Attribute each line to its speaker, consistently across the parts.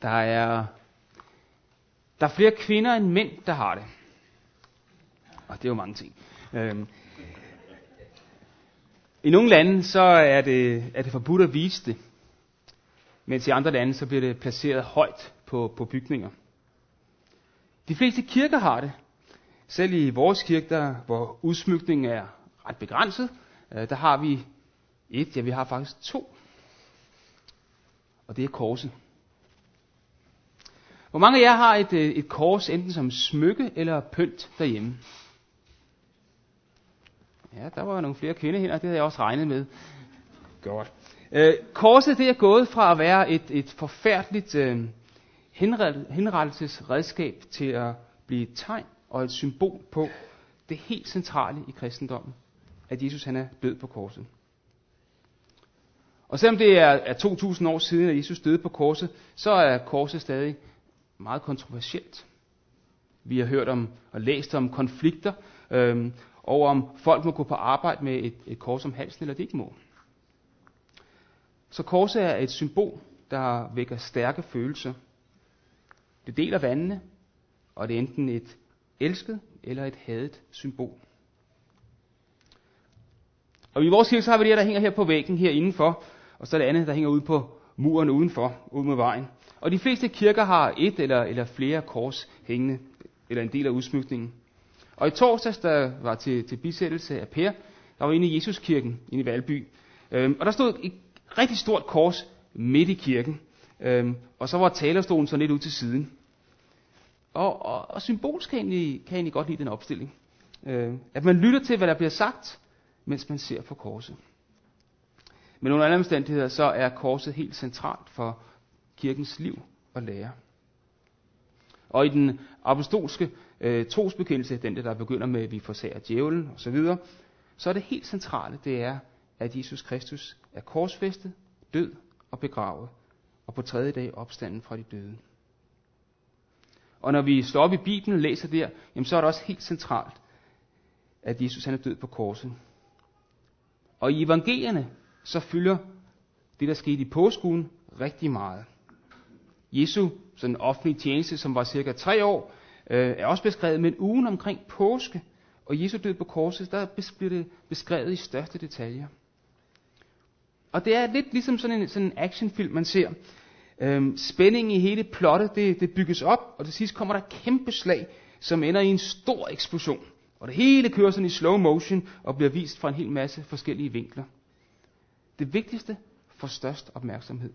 Speaker 1: Der er flere kvinder end mænd, der har det. Og det er jo mange ting. I nogle lande så er det forbudt at vise det, mens i andre lande så bliver det placeret højt på bygninger. De fleste kirker har det. Selv i vores kirke, hvor udsmykningen er ret begrænset, der har vi vi har faktisk 2. Og det er korset. Hvor mange af jer har et kors enten som smykke eller pynt derhjemme? Ja, der var nogle flere kvindehænder, det havde jeg også regnet med. Godt. Korset det er gået fra at være et forfærdeligt henrettelsesredskab til at blive et tegn og et symbol på det helt centrale i kristendommen, at Jesus han er død på korset. Og selvom det er 2000 år siden, at Jesus døde på korset, så er korset stadig meget kontroversielt. Vi har hørt om og læst om konflikter over om folk må gå på arbejde med et kors om halsen, eller det ikke må. Så korset er et symbol, der vækker stærke følelser. Det deler vandene, og det er enten et elsket eller et hadet symbol. Og i vores kirke så har vi det, der hænger her på væggen her indenfor, og så er det andet, der hænger ude på muren udenfor, ud mod vejen. Og de fleste kirker har et eller flere kors hængende, eller en del af udsmykningen. Og i torsdags, der var til bisættelse af Per, der var inde i Jesuskirken, inde i Valby. Og der stod et rigtig stort kors midt i kirken, og så var talerstolen så lidt ud til siden. Og symbolsk kan jeg egentlig godt lide den opstilling. At man lytter til, hvad der bliver sagt, mens man ser på korset. Men under alle omstændigheder, så er korset helt centralt for kirkens liv og lære. Og i den apostolske trosbekendelse, den der begynder med, at vi forsager djævlen osv., så er det helt centrale, det er, at Jesus Kristus er korsfæstet, død og begravet, og på 3. dag opstanden fra de døde. Og når vi står op i Bibelen og læser der, jamen så er det også helt centralt, at Jesus han er død på korset. Og i evangelierne, så fylder det, der skete i påskeugen, rigtig meget. Jesu sådan offentlige tjeneste, som var cirka 3 år, er også beskrevet, men ugen omkring påske, og Jesu død på korset, der bliver det beskrevet i største detaljer. Og det er lidt ligesom sådan en actionfilm, man ser. Spændingen i hele plottet, det bygges op, og til sidst kommer der et kæmpe slag, som ender i en stor eksplosion. Og det hele kører sådan i slow motion, og bliver vist fra en hel masse forskellige vinkler. Det vigtigste får størst opmærksomhed.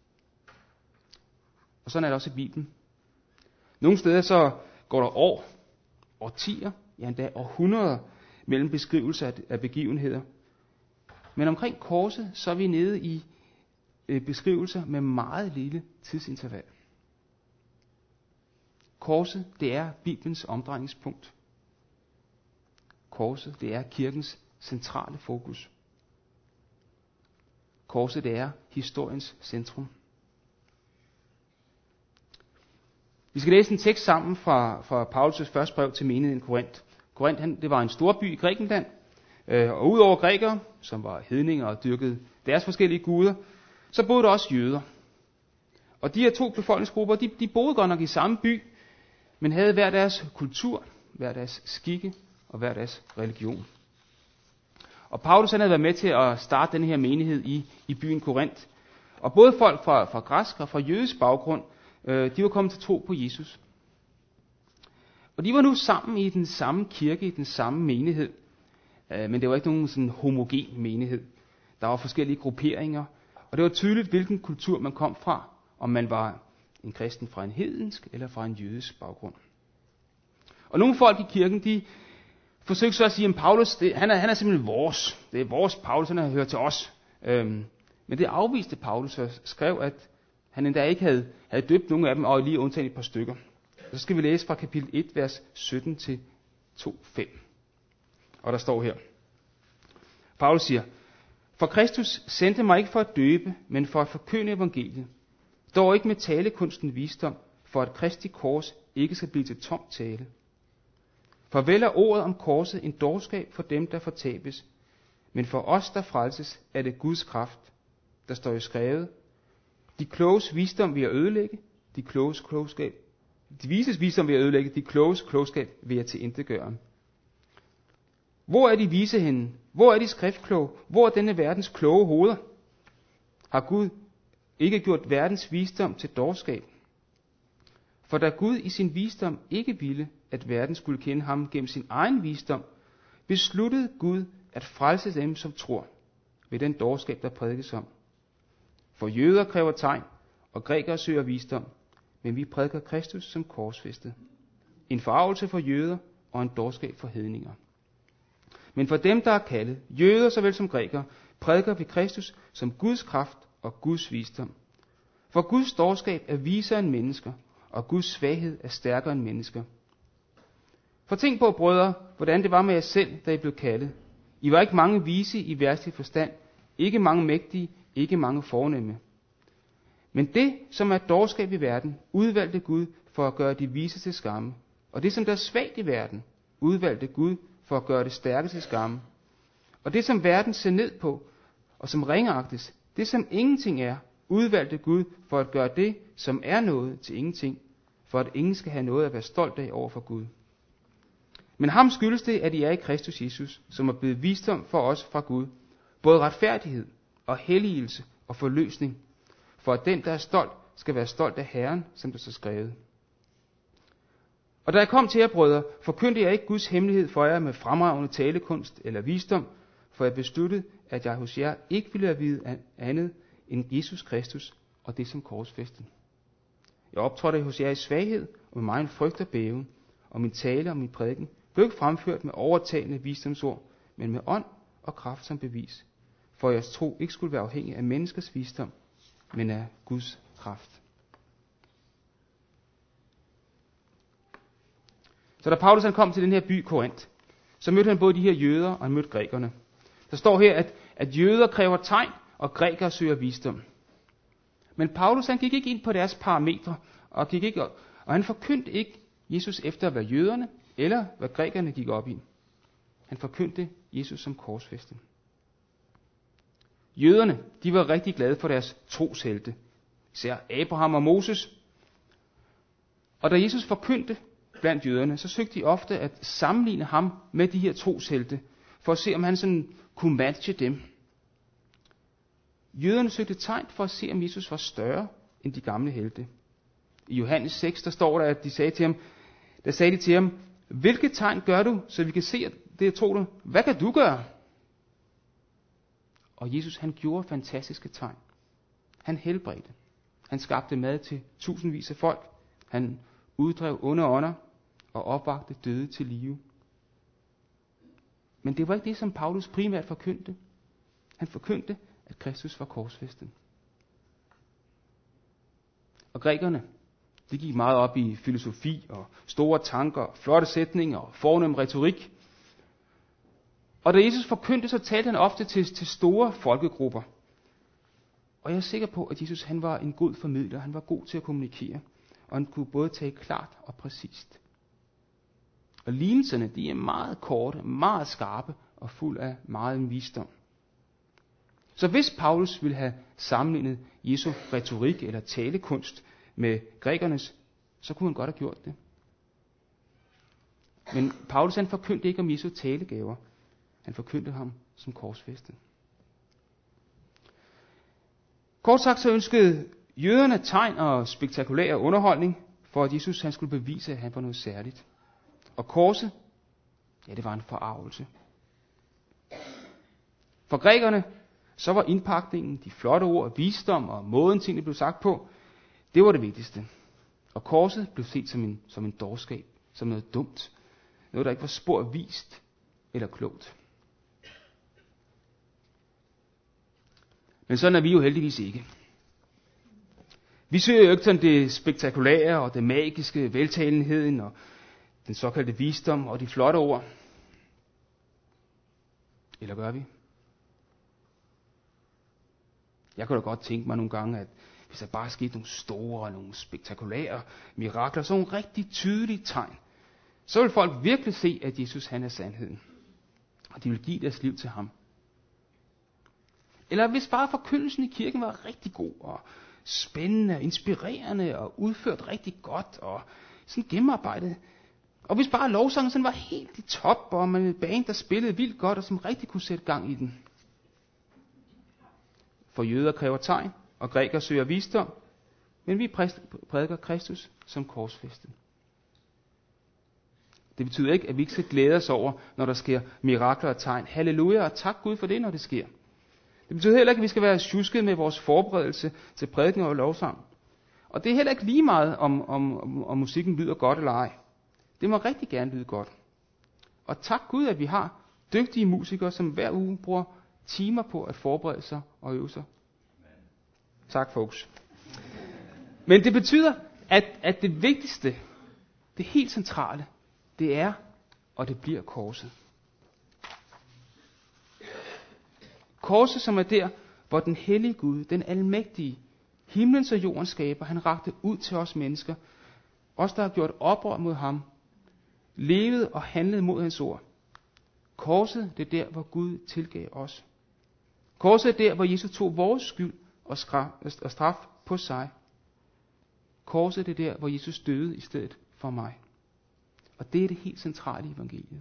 Speaker 1: Og sådan er det også i Bibelen. Nogle steder så går der år, årtier, ja endda århundreder, mellem beskrivelser af begivenheder. Men omkring korset, så er vi nede i beskrivelser med meget lille tidsinterval. Korset, det er Bibelens omdrejningspunkt. Korset, det er kirkens centrale fokus. Korset, det er historiens centrum. Vi skal læse en tekst sammen fra Paulus' første brev til menigheden i Korinth. Korinth, det var en storby i Grækenland, og udover grækere, som var hedninger og dyrkede deres forskellige guder, så boede der også jøder. Og de her 2 befolkningsgrupper, de boede godt nok i samme by, men havde hver deres kultur, hver deres skikke og hver deres religion. Og Paulus han havde været med til at starte den her menighed i byen Korinth. Og både folk fra græsk og fra jødisk baggrund, de var kommet til tro på Jesus. Og de var nu sammen i den samme kirke, i den samme menighed. Men det var ikke nogen sådan homogen menighed. Der var forskellige grupperinger, og det var tydeligt, hvilken kultur man kom fra, om man var en kristen fra en hedensk eller fra en jødisk baggrund. Og nogle folk i kirken, de forsøgte så at sige, at Paulus, han er simpelthen vores. Det er vores Paulus, han har hørt til os. Men det afviste Paulus og skrev, at han endda ikke havde døbt nogen af dem, og lige undtaget et par stykker. Så skal vi læse fra kapitel 1, vers 17 til 2:5. Og der står her. Paulus siger, for Kristus sendte mig ikke for at døbe, men for at forkynde evangeliet. Dog ikke med talekunsten visdom, for at Kristi kors ikke skal blive til tom tale. For vel er ordet om korset en dårskab for dem, der fortabes, men for os, der frelses, er det Guds kraft, der står i skrevet. De kloges visdom vil jeg ødelægge, de kloges klogskab. De vises visdom vil jeg ødelægge, de kloges klogskab vil jeg tilintetgøre. Hvor er de vise henne? Hvor er de skriftkloge? Hvor er denne verdens kloge hoveder? Har Gud ikke gjort verdens visdom til dårskab? For da Gud i sin visdom ikke ville, at verden skulle kende ham gennem sin egen visdom, besluttede Gud at frelse dem, som tror, ved den dårskab, der prædikes om. For jøder kræver tegn, og grækere søger visdom, men vi prædiker Kristus som korsfæstet. En forargelse for jøder og en dårskab for hedninger. Men for dem, der er kaldet, jøder såvel som grækere, prædiker vi Kristus som Guds kraft og Guds visdom. For Guds dårskab er visere end mennesker, og Guds svaghed er stærkere end mennesker. For tænk på, brødre, hvordan det var med jer selv, da I blev kaldet. I var ikke mange vise i verdslig forstand, ikke mange mægtige, ikke mange fornemme. Men det, som er dårskab i verden, udvalgte Gud for at gøre de vise til skamme. Og det, som der er svagt i verden, udvalgte Gud for at gøre det stærke til skamme. Og det, som verden ser ned på, og som ringeagtes, det, som ingenting er, udvalgte Gud for at gøre det, som er noget, til ingenting, for at ingen skal have noget at være stolt af over for Gud. Men ham skyldes det, at I er i Kristus Jesus, som er blevet visdom for os fra Gud, både retfærdighed og helligelse og forløsning, for at den, der er stolt, skal være stolt af Herren, som der så skrevet. Og da jeg kom til jer, brødre, forkyndte jeg ikke Guds hemmelighed for jer med fremragende talekunst eller visdom, for jeg besluttede, at jeg hos jer ikke ville have vide andet end Jesus Kristus og det som korsfæstet. Jeg optrådte hos jer i svaghed og med megen frygt og bæven, og min tale og min prædiken blev ikke fremført med overtagende visdomsord, men med ånd og kraft som bevis, for jeres tro ikke skulle være afhængig af menneskers visdom, men af Guds kraft. Så da Paulus kom til den her by Korint, så mødte han både de her jøder og han mødte grækerne. Der står her, at jøder kræver tegn, og grækere søger visdom. Men Paulus han gik ikke ind på deres parametre, og han forkyndte ikke Jesus efter, hvad jøderne eller hvad grækerne gik op i. Han forkyndte Jesus som korsfæstet. Jøderne, de var rigtig glade for deres troshelte, især Abraham og Moses. Og da Jesus forkyndte blandt jøderne, så søgte de ofte at sammenligne ham med de her troshelte, for at se, om han sådan kunne matche dem. Jøderne søgte tegn for at se, om Jesus var større end de gamle helte. I Johannes 6, der står der, at de sagde til ham, hvilket tegn gør du, så vi kan se det, tror du? Hvad kan du gøre? Og Jesus, han gjorde fantastiske tegn. Han helbredte. Han skabte mad til tusindvis af folk. Han uddrev onde ånder og opvagte døde til live. Men det var ikke det, som Paulus primært forkyndte. Han forkyndte, at Kristus var korsfæstet. Og grækerne, de gik meget op i filosofi og store tanker, flotte sætninger og fornem retorik. Og da Jesus forkyndte, så talte han ofte til store folkegrupper. Og jeg er sikker på, at Jesus han var en god formidler. Han var god til at kommunikere. Og han kunne både tale klart og præcist. Og lignelserne, de er meget korte, meget skarpe og fuld af meget visdom. Så hvis Paulus ville have sammenlignet Jesu retorik eller talekunst med grækernes, så kunne han godt have gjort det. Men Paulus han forkyndte ikke om Jesu talegaver. Han forkyndte ham som korsfæstet. Kort sagt så ønskede jøderne tegn og spektakulær underholdning, for at Jesus han skulle bevise, at han var noget særligt. Og korset, ja, det var en forargelse. For grækerne, så var indpakningen, de flotte ord, visdom og måden tingene blev sagt på, det var det vigtigste. Og korset blev set som en dårskab, som noget dumt. Noget, der ikke var spor vist eller klogt. Men sådan er vi jo heldigvis ikke. Vi søger jo ikke sådan det spektakulære og det magiske, veltalenheden og den såkaldte visdom og de flotte ord. Eller gør vi? Jeg kunne da godt tænke mig nogle gange, at hvis der bare skete nogle store, nogle spektakulære mirakler, så nogle rigtig tydelige tegn, så vil folk virkelig se, at Jesus han er sandheden. Og de vil give deres liv til ham. Eller hvis bare forkyndelsen i kirken var rigtig god, og spændende, inspirerende og udført rigtig godt og sådan gennemarbejdet. Og hvis bare lovsangen sådan var helt i top, og man en band, der spillede vildt godt og som rigtig kunne sætte gang i den. For jøder kræver tegn, og grækere søger visdom, men vi prædiker Kristus som korsfæstet. Det betyder ikke, at vi ikke skal glæde os over, når der sker mirakler og tegn. Halleluja, og tak Gud for det, når det sker. Det betyder heller ikke, at vi skal være tjusket med vores forberedelse til prædiken og lovsang. Og det er heller ikke lige meget, om musikken lyder godt eller ej. Det må rigtig gerne lyde godt. Og tak Gud, at vi har dygtige musikere, som hver uge bruger timer på at forberede sig og øve sig. Tak, folks. Men det betyder, at det vigtigste, det helt centrale, det er, og det bliver korset. Korset, som er der, hvor den hellige Gud, den almægtige, himlens og jordens skaber, han rakte ud til os mennesker, os der har gjort oprør mod ham, levet og handlet mod hans ord. Korset, det er der, hvor Gud tilgav os. Korset er der, hvor Jesus tog vores skyld og straf på sig. Korset, det er der, hvor Jesus døde i stedet for mig. Og det er det helt centrale i evangeliet.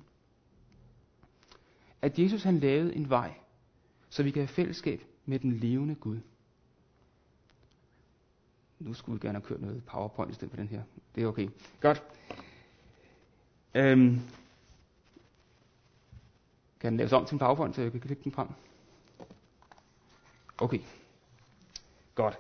Speaker 1: At Jesus han lavede en vej, så vi kan have fællesskab med den levende Gud. Nu skulle vi gerne have kørt noget PowerPoint i stedet for den her. Det er okay. Godt. Kan den laves om til en PowerPoint, så jeg kan klikke den frem? Okay. Godt.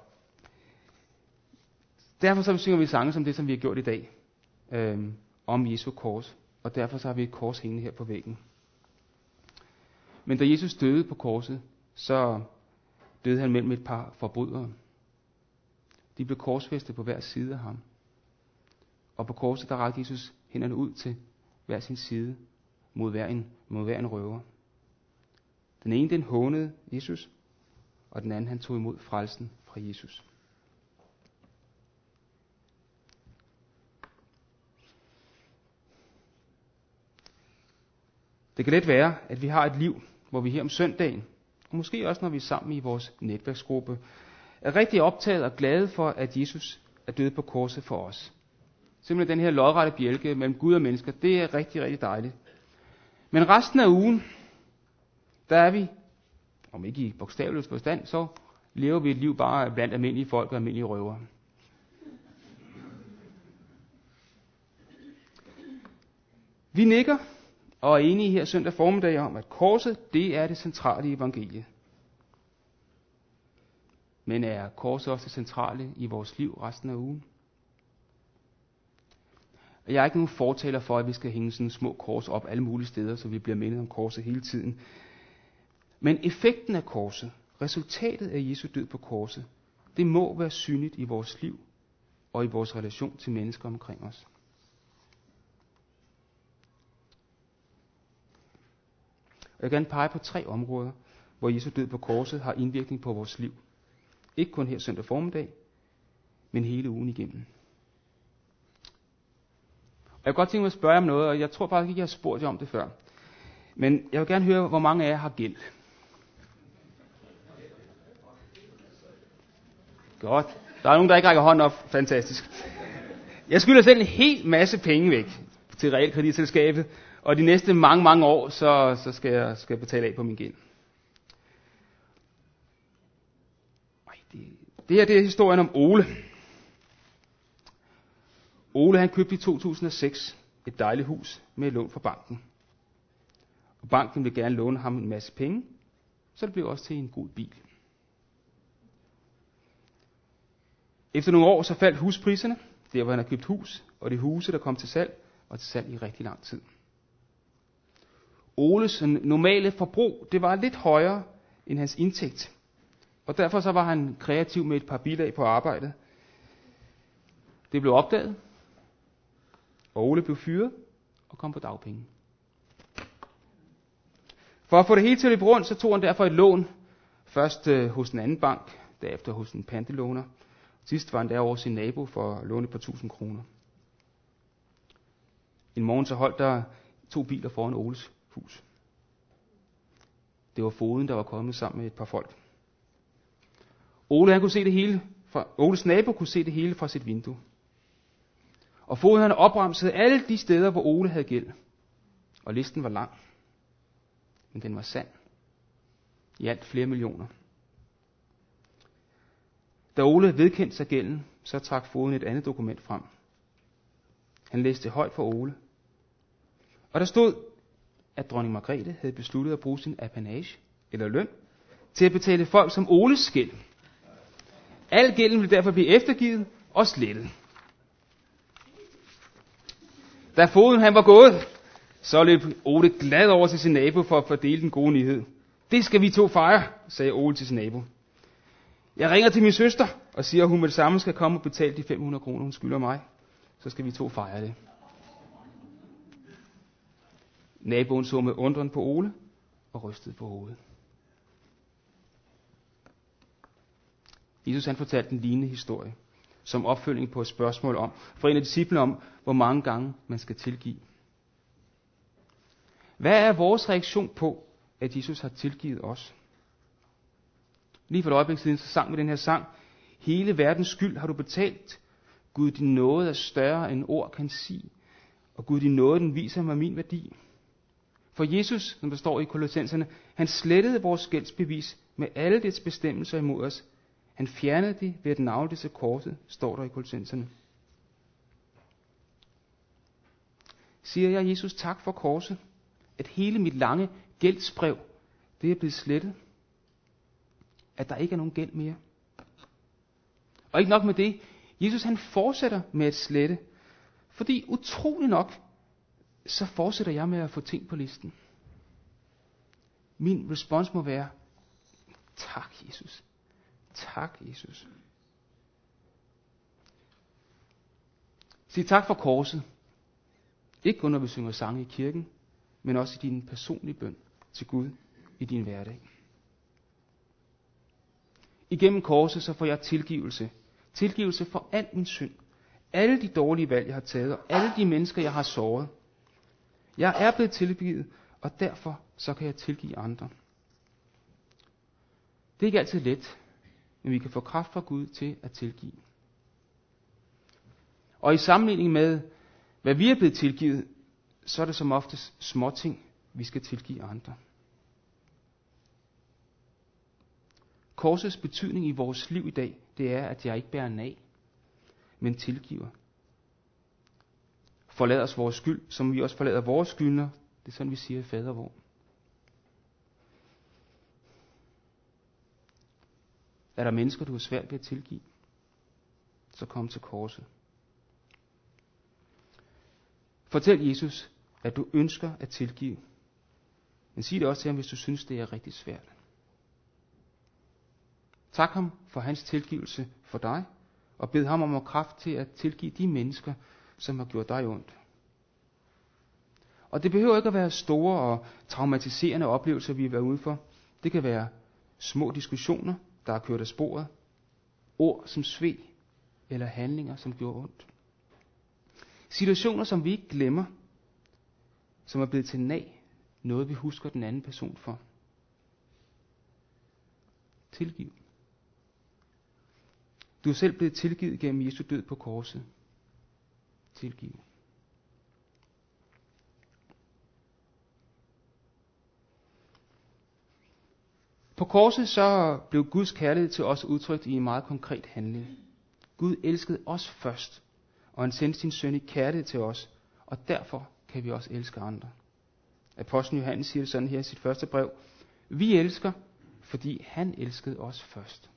Speaker 1: Derfor så synger vi sange som det, som vi har gjort i dag. Om Jesu kors. Og derfor så har vi et kors hængende her på væggen. Men da Jesus døde på korset, så døde han mellem et par forbrydere. De blev korsfæstet på hver side af ham. Og på korset, der rakte Jesus hænderne ud til hver sin side mod hver en røver. Den ene, den hånede Jesus, og den anden, han tog imod frelsen fra Jesus. Det kan let være, at vi har et liv, hvor vi her om søndagen, og måske også når vi er sammen i vores netværksgruppe, er rigtig optaget og glade for, at Jesus er død på korset for os. Simpelthen den her lodrette bjælke mellem Gud og mennesker, det er rigtig, rigtig dejligt. Men resten af ugen, der er vi, om ikke i bogstavelig forstand, så lever vi et liv bare blandt almindelige folk og almindelige røvere. Vi nikker og er enige her søndag formiddag om, at korset, det er det centrale i evangeliet. Men er korset også det centrale i vores liv resten af ugen? Jeg er ikke nogen fortaler for, at vi skal hænge sådan små kors op alle mulige steder, så vi bliver mindet om korset hele tiden. Men effekten af korset, resultatet af Jesu død på korset, det må være synligt i vores liv og i vores relation til mennesker omkring os. Jeg vil gerne pege på 3 områder, hvor Jesu død på korset har indvirkning på vores liv. Ikke kun her søndag formiddag, men hele ugen igennem. Jeg vil godt tænke mig at spørge jer om noget, og jeg tror faktisk ikke, jeg har spurgt jer om det før. Men jeg vil gerne høre, hvor mange af jer har gæld. Godt. Der er nogen, der ikke rækker hånden op. Fantastisk. Jeg skylder selv en hel masse penge væk til realkreditselskabet, og de næste mange år, så skal jeg betale af på min gæld. Det her det er historien om Ole. Ole han købte i 2006 et dejligt hus med lån fra banken. Og banken ville gerne låne ham en masse penge, så det blev også til en god bil. Efter nogle år så faldt huspriserne, der hvor han havde købt hus, og det huse der kom til salg, var til salg i rigtig lang tid. Oles normale forbrug, det var lidt højere end hans indtægt. Og derfor så var han kreativ med et par bilag på arbejdet. Det blev opdaget, og Ole blev fyret og kom på dagpenge. For at få det hele til at løbe rundt, så tog han derfor et lån. Først hos en anden bank, derefter hos en pantelåner. Sidst var han der over sin nabo for at låne på 1000 kroner. En morgen så holdt der 2 biler foran Oles hus. Det var fogeden, der var kommet sammen med et par folk. Ole han kunne se det hele Oles nabo kunne se det hele fra sit vindue. Og Fogeden han opremsede alle de steder, hvor Ole havde gæld. Og listen var lang. Men den var sand. I alt flere millioner. Da Ole vedkendte sig gælden, så trak fogeden et andet dokument frem. Han læste højt for Ole. Og der stod, at dronning Margrethe havde besluttet at bruge sin apanage, eller løn, til at betale folk som Oles gæld. Al gælden ville derfor blive eftergivet og slettet. Da fogeden han var gået, så løb Ole glad over til sin nabo for at fordele den gode nyhed. Det skal vi to fejre, sagde Ole til sin nabo. Jeg ringer til min søster og siger, at hun med det samme skal komme og betale de 500 kroner, hun skylder mig. Så skal vi to fejre det. Naboen så med undren på Ole og rystede på hovedet. Jesus han fortalte en lignende historie, som opfølgning på et spørgsmål fra en af disciplene om, hvor mange gange man skal tilgive. Hvad er vores reaktion på, at Jesus har tilgivet os? Lige for et øjeblik siden, så sang vi den her sang. Hele verdens skyld har du betalt. Gud, din nåde er større end ord kan sige. Og Gud, din nåde, den viser mig min værdi. For Jesus, som der står i Kolossenserne, han slettede vores gældsbevis med alle dets bestemmelser imod os. Han fjernede det ved at nagle det til korset, står der i Kolossenserne. Siger jeg Jesus tak for korset, at hele mit lange gældsbrev, det er blevet slettet. At der ikke er nogen gæld mere. Og ikke nok med det, Jesus han fortsætter med at slette, fordi utrolig nok, så fortsætter jeg med at få ting på listen. Min respons må være, tak Jesus. Tak Jesus. Sig tak for korset. Ikke kun når vi synger sange i kirken, men også i din personlige bøn til Gud i din hverdag. Igennem korset så får jeg tilgivelse. Tilgivelse for al min synd. Alle de dårlige valg, jeg har taget, og alle de mennesker, jeg har såret. Jeg er blevet tilgivet, og derfor så kan jeg tilgive andre. Det er ikke altid let, men vi kan få kraft fra Gud til at tilgive. Og i sammenligning med, hvad vi er blevet tilgivet, så er det som oftest småting, vi skal tilgive andre. Korsets betydning i vores liv i dag, det er, at jeg ikke bærer nag, men tilgiver. Forlad os vores skyld, som vi også forlader vores skyldner. Det er sådan, vi siger i fader vor. Er der mennesker, du har svært ved at tilgive? Så kom til korset. Fortæl Jesus, at du ønsker at tilgive. Men sig det også til ham, hvis du synes, det er rigtig svært. Tak ham for hans tilgivelse for dig, og bed ham om at kraft til at tilgive de mennesker, som har gjort dig ondt. Og det behøver ikke at være store og traumatiserende oplevelser, vi har været ude for. Det kan være små diskussioner, der har kørt af sporet, ord som sved, eller handlinger, som gjorde ondt. Situationer, som vi ikke glemmer, som er blevet til nag, noget vi husker den anden person for. Tilgiv. Du er selv blevet tilgivet gennem Jesu død på korset. Tilgiv. På korset så blev Guds kærlighed til os udtrykt i en meget konkret handling. Gud elskede os først, og han sendte sin søn i kærlighed til os, og derfor kan vi også elske andre. Apostlen Johannes siger det sådan her i sit første brev. Vi elsker, fordi han elskede os først.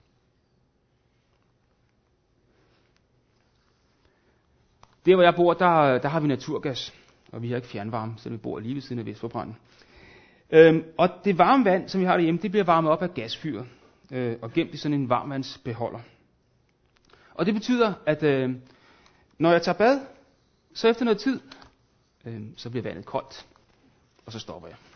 Speaker 1: Der hvor jeg bor, der har vi naturgas, og vi har ikke fjernvarme, så vi bor lige ved siden af Vestforbrænden. Og det varme vand, som vi har derhjemme, det bliver varmet op af gasfyret, og gemt i sådan en varmvandsbeholder. Og det betyder, at når jeg tager bad, så efter noget tid, så bliver vandet koldt, og så stopper jeg.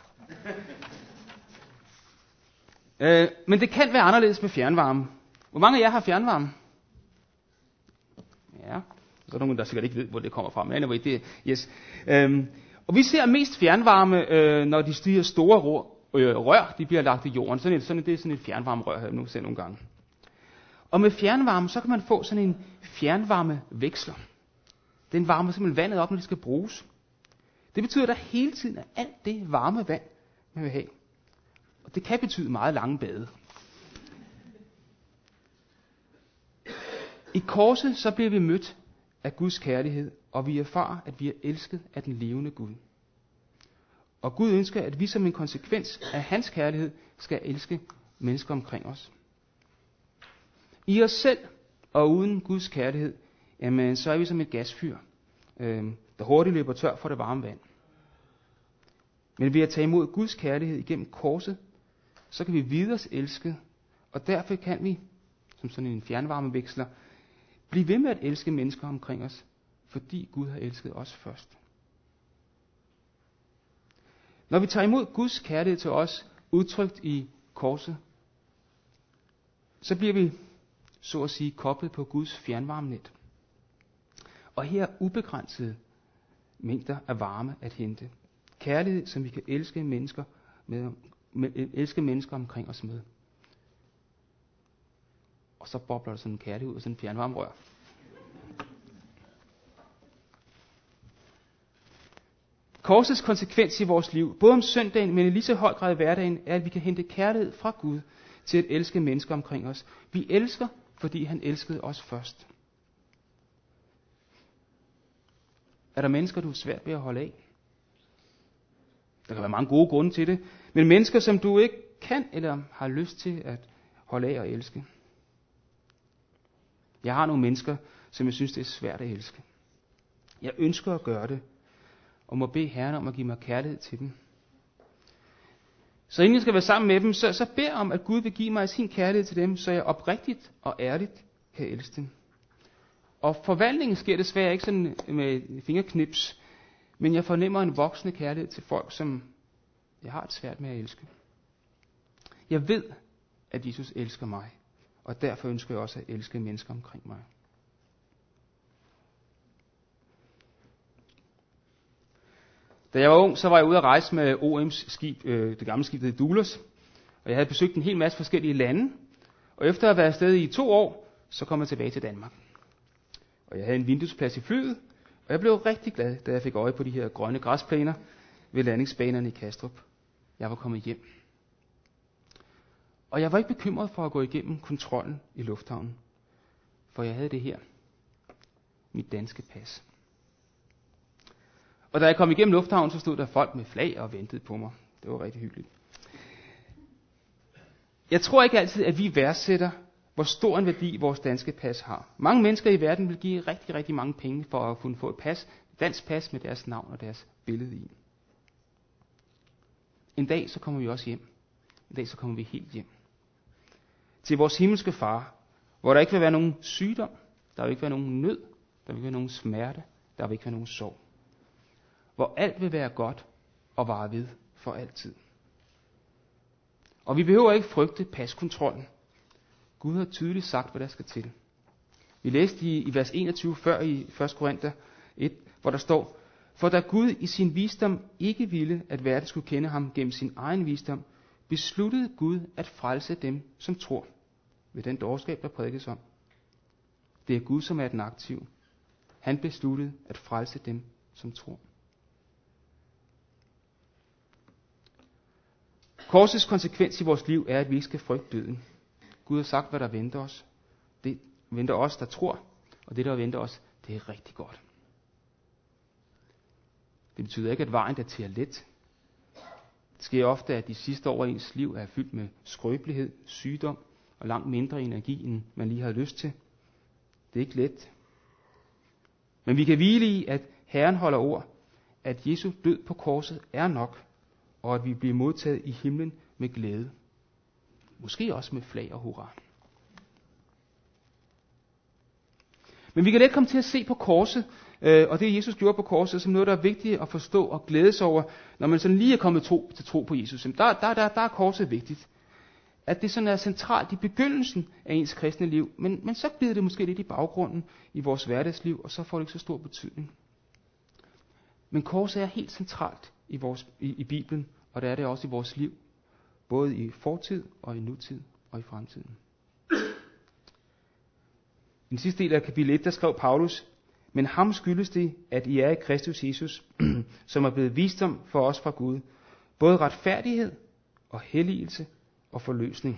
Speaker 1: Men det kan være anderledes med fjernvarme. Hvor mange af jer har fjernvarme? Ja, så er der nogen, der sikkert ikke ved, hvor det kommer fra. Men anyway, det yes. Og vi ser mest fjernvarme, når de stiger store rør, de bliver lagt i jorden. Det er sådan et fjernvarmerør, her nu ser nogle gange. Og med fjernvarme, så kan man få sådan en fjernvarmeveksler. Den varmer simpelthen vandet op, når det skal bruges. Det betyder, at der hele tiden er alt det varme vand, man vil have. Og det kan betyde meget lange bade. I korset så bliver vi mødt af Guds kærlighed, og vi erfarer, at vi er elsket af den levende Gud. Og Gud ønsker, at vi som en konsekvens af hans kærlighed skal elske mennesker omkring os. I os selv og uden Guds kærlighed, jamen, så er vi som et gasfyr, der hurtigt løber tør for det varme vand. Men ved at tage imod Guds kærlighed igennem korset, så kan vi vide os elsket, og derfor kan vi, som sådan en fjernvarmeveksler, blive ved med at elske mennesker omkring os, fordi Gud har elsket os først. Når vi tager imod Guds kærlighed til os, udtrykt i korset, så bliver vi, så at sige, koblet på Guds fjernvarmenet. Og her er ubegrænsede mængder af varme at hente. Kærlighed, som vi kan elske mennesker omkring os med. Og så bobler der sådan en kærlighed ud af sådan en fjernvarmerør. Korsets konsekvens i vores liv, både om søndagen, men i lige så høj grad i hverdagen, er, at vi kan hente kærlighed fra Gud til at elske mennesker omkring os. Vi elsker, fordi han elskede os først. Er der mennesker, du er svært ved at holde af? Der kan være mange gode grunde til det, men mennesker, som du ikke kan eller har lyst til at holde af og elske. Jeg har nogle mennesker, som jeg synes, det er svært at elske. Jeg ønsker at gøre det, og må bede Herren om at give mig kærlighed til dem. Så inden jeg skal være sammen med dem, så beder jeg om, at Gud vil give mig sin kærlighed til dem, så jeg oprigtigt og ærligt kan elske dem. Og forvandlingen sker desværre ikke sådan med fingerknips, men jeg fornemmer en voksende kærlighed til folk, som jeg har det svært med at elske. Jeg ved, at Jesus elsker mig, og derfor ønsker jeg også at elske mennesker omkring mig. Da jeg var ung, så var jeg ude at rejse med OM's skib, det gamle skib, der hed Dulos. Og jeg havde besøgt en hel masse forskellige lande. Og efter at have været afsted i 2 år, så kom jeg tilbage til Danmark. Og jeg havde en vinduesplads i flyet, og jeg blev rigtig glad, da jeg fik øje på de her grønne græsplæner ved landingsbanerne i Kastrup. Jeg var kommet hjem. Og jeg var ikke bekymret for at gå igennem kontrollen i lufthavnen, for jeg havde det her, mit danske pas. Og da jeg kom igennem lufthavnen, så stod der folk med flag og ventede på mig. Det var rigtig hyggeligt. Jeg tror ikke altid, at vi værdsætter, hvor stor en værdi vores danske pas har. Mange mennesker i verden vil give rigtig, rigtig mange penge for at kunne få et pas, et dansk pas med deres navn og deres billede i. En dag så kommer vi også hjem. En dag så kommer vi helt hjem. Til vores himmelske far, hvor der ikke vil være nogen sygdom, der vil ikke være nogen nød, der vil ikke være nogen smerte, der vil ikke være nogen sorg. Hvor alt vil være godt og vare ved for altid. Og vi behøver ikke frygte paskontrollen. Gud har tydeligt sagt, hvad der skal til. Vi læste i vers 21 før i 1. Korinther 1, hvor der står: For da Gud i sin visdom ikke ville, at verden skulle kende ham gennem sin egen visdom, besluttede Gud at frelse dem, som tror, ved den dårskab, der prædikes om. Det er Gud, som er den aktive. Han besluttede at frelse dem, som tror. Korsets konsekvens i vores liv er, at vi ikke skal frygte døden. Gud har sagt, hvad der venter os. Det venter os, der tror, og det, der venter os, det er rigtig godt. Det betyder ikke, at vejen er let. Det sker ofte, at de sidste år af ens liv er fyldt med skrøbelighed, sygdom og langt mindre energi, end man lige har lyst til. Det er ikke let. Men vi kan hvile i, at Herren holder ord, at Jesu død på korset er nok, og at vi bliver modtaget i himlen med glæde. Måske også med flag og hurra. Men vi kan let komme til at se på korset, og det Jesus gjorde på korset, som noget, der er vigtigt at forstå og glæde sig over, når man sådan lige er kommet til tro på Jesus. Der er korset vigtigt. At det sådan er centralt i begyndelsen af ens kristne liv, men så bliver det måske lidt i baggrunden i vores hverdagsliv, og så får det ikke så stor betydning. Men korset er helt centralt i Bibelen, og det er det også i vores liv, både i fortid og i nutid og i fremtiden. den sidste del af kapitel 1, der skrev Paulus: men ham skyldes det, at I er i Kristus Jesus, som er blevet visdom for os fra Gud, både retfærdighed og helligelse og forløsning.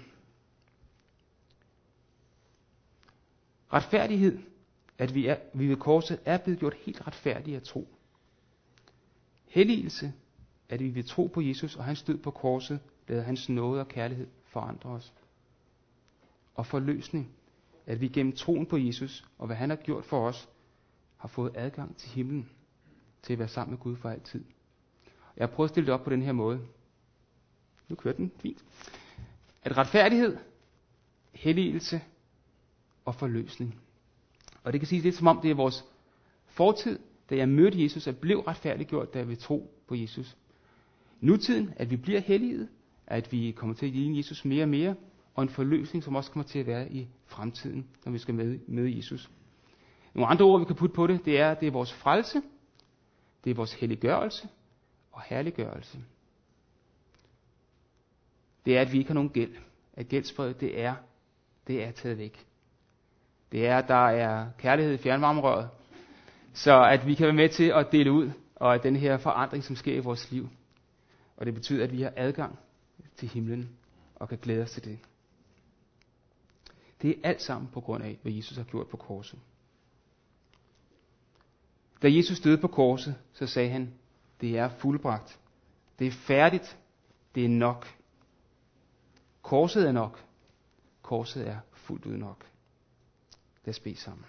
Speaker 1: Retfærdighed, at vi ved korset er blevet gjort helt retfærdige af tro. Helligelse, at vi ved tro på Jesus og hans død på korset, lader hans nåde og kærlighed forandre os. Og forløsning, at vi gennem troen på Jesus og hvad han har gjort for os, har fået adgang til himlen, til at være sammen med Gud for altid. Jeg har prøvet at stille det op på den her måde. Nu kører den fint. At retfærdighed, helligelse og forløsning. Og det kan siges lidt som om det er vores fortid, da jeg mødte Jesus og blev retfærdiggjort, da jeg vil tro på Jesus. Nutiden, at vi bliver helliget, at vi kommer til at ligne Jesus mere og mere, og en forløsning, som også kommer til at være i fremtiden, når vi skal med Jesus. Nogle andre ord, vi kan putte på det, det er vores frelse, det er vores helliggørelse og herliggørelse. Det er, at vi ikke har nogen gæld. At gældsbrevet, det er taget væk. Det er, at der er kærlighed i fjernvarmerøret, så at vi kan være med til at dele ud, og at den her forandring, som sker i vores liv. Og det betyder, at vi har adgang til himlen, og kan glæde os til det. Det er alt sammen på grund af, hvad Jesus har gjort på korset. Da Jesus døde på korset, så sagde han, det er fuldbragt. Det er færdigt. Det er nok. Korset er nok. Korset er fuldt ud nok. Lad os bede sammen.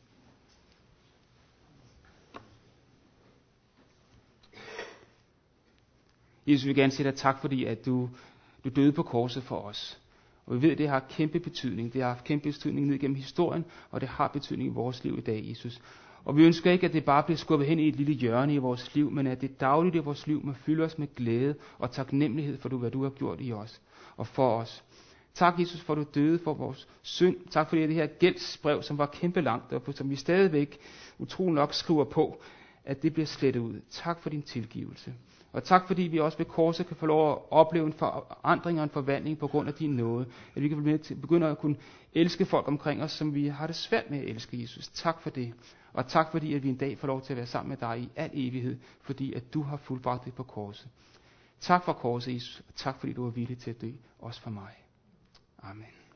Speaker 1: Jesus, vil gerne sige dig tak, fordi at du døde på korset for os. Og vi ved, at det har kæmpe betydning. Det har haft kæmpe betydning ned gennem historien, og det har betydning i vores liv i dag, Jesus. Og vi ønsker ikke, at det bare bliver skubbet hen i et lille hjørne i vores liv, men at det dagligt i vores liv må fylde os med glæde og taknemmelighed for, hvad du har gjort i os og for os. Tak, Jesus, for at du døde for vores synd. Tak fordi det her gældsbrev, som var kæmpe langt, og som vi stadigvæk utrolig nok skriver på, at det bliver slettet ud. Tak for din tilgivelse. Og tak fordi vi også ved korset kan få lov at opleve en forandring og en forvandling på grund af din nåde. At vi kan begynde at kunne elske folk omkring os, som vi har det svært med at elske, Jesus. Tak for det. Og tak fordi, at vi en dag får lov til at være sammen med dig i al evighed, fordi at du har fuldbragt det på korset. Tak for korset, Jesus. Og tak fordi du er villig til at dø, også for mig. Amen.